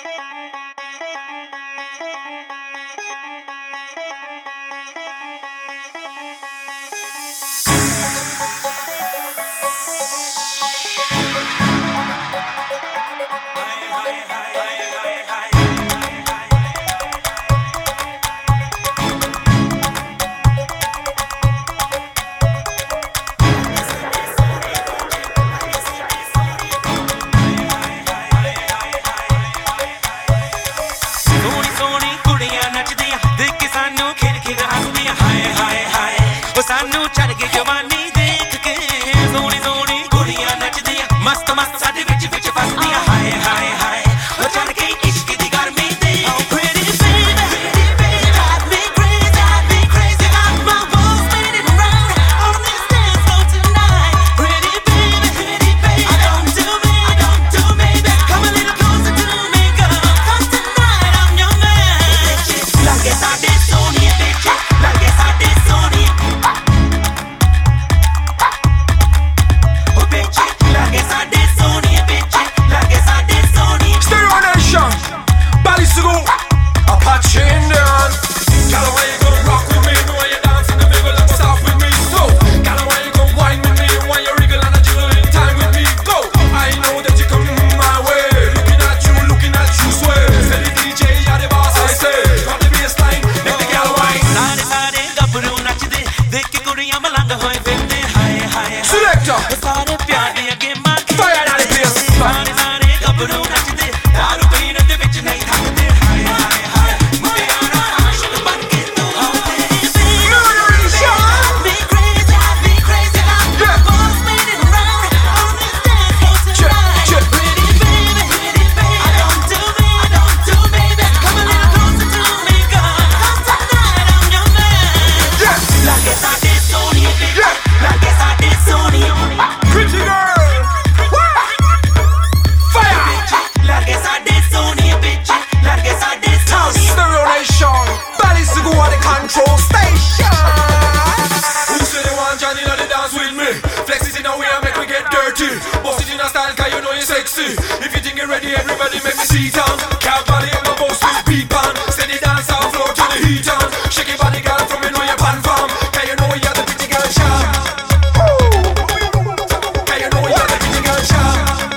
सानू चढ़ के जवानी देख के सोनी सोनी कुड़ियां नचदियां मस्त मस्त साडे विच विच फसदियां हाय हाय हाय ओ चढ़ के इश्क दी गर्मी दे pretty baby drive me crazy got my walls spinning around on this dance floor tonight pretty baby I don't do baby come a little closer to me girl 'cause tonight I'm your man like साडे Soni bitch like साडे Soni Apache Indian. Girl, why you gonna rock with me? When you dance in the middle, let's start with me. So, girl, why you gonna whine with me? When you wriggle and a jiggle in time with me, go. I know that you come my way. Looking at you, swear. Say the DJ, you're the boss, I say. Drop the bassline, make the girl whine. सारे सारे गबरू नचदे देख के कुड़ियां मलंग होए फिरदे हाय हाय Selector. सारे प्यार दी अगे मां Fire down the bass. सारे सारे गबरू नचदे दारू पीण दे विच नहीं थकदे हाय हाय हाय मुटियारा आशिक बन के तू होवे Murdering shot. be crazy I'm balls spinning around on this dance floor tonight Check. pretty baby I don't do baby come a little closer to me girl 'cause tonight I'm your man Yes. like साडे Soni bitch Yeah. like साडे Soni Pretty girl. Fire. like साडे Soni bitch like साडे Soni Stereo Nation. Bally's to go on the control station. Who say they want Johnny to the dance with me? Flex it in a way and make me get dirty. Bust it in a style 'cause you know you're sexy. If you think you're ready, everybody make me see down. Can't body up my boss with beat on. Send the dance on floor to the heat on. Shake your body, girl, from you know you're pan farm. 'Cause you know you're the pretty girl charm. 'Cause you know you're the pretty girl charm.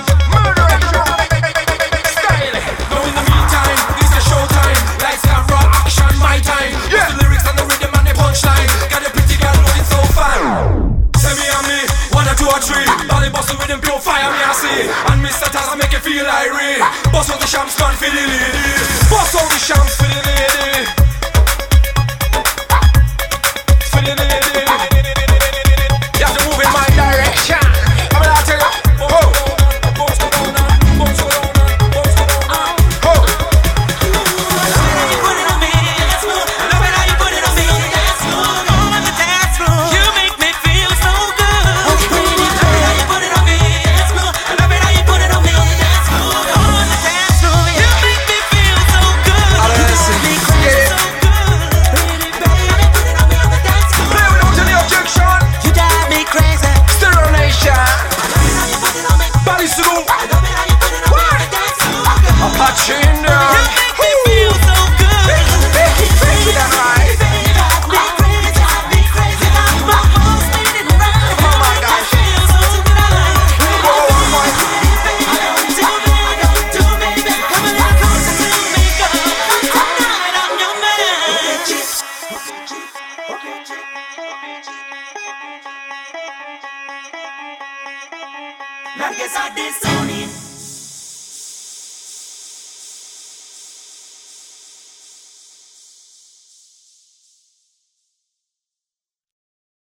Style. Now in the meantime, this is showtime. Lights, camera, action, my time. Yeah. The lyrics and the rhythm and the punchline. Got a pretty girl looking so fine. Say me and me, 1 or 2 or 3. Body bustle with them pure fire, me I see. And Mr. Taz I make you feel irate. Bust out the shams, gun for the lady. Bust out the shams for the lady. For the lady. You have to move in my direction. I'm gonna tell you. Oh. Bounce go down and bounce go down and bounce go down and. Oh. you put it on me let's move love it how you put it on me let's move on the dance floor you make me feel so good love it how you put it on me let's move love it how you put it on me let's move on the dance floor you make me feel so good I'll listen. you make me feel so good pretty baby put it on me on the dance floor Play without any objection. you drive me crazy Stereo Nation. love it how you put it on me Bally's to go. love it how you put it on me on the dance floor Apache Indian. you make me feel so good Make it that right. Like it's our Sony.